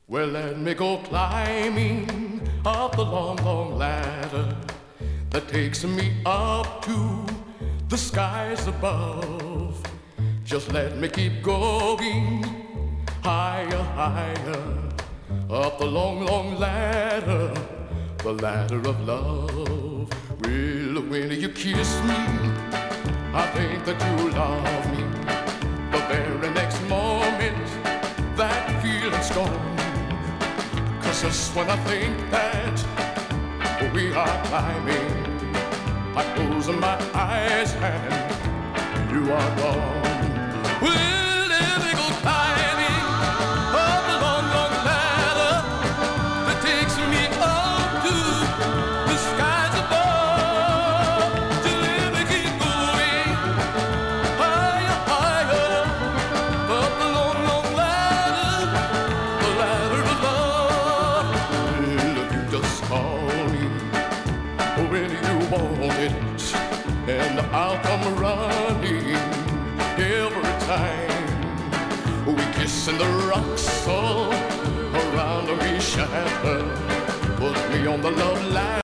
Well, let me go climbing up the long, long ladder that takes me up to the skies above. Just let me keep going higher, higher up the long, long ladder, the ladder of love. Well, when you kiss me, I think that you love me. The very next moment, that feeling's gone. 'Cause just when I think that we are climbing, I close my eyes and you are gone. Well, let me go climbing up the long, long ladder that takes me up to the skies above. To let me keep going higher, higher up the long, long ladder, the ladder of love. Well, you just call me when you want it, and I'll come running every time. We kiss and the rocks all around me shatter, put me on the love line.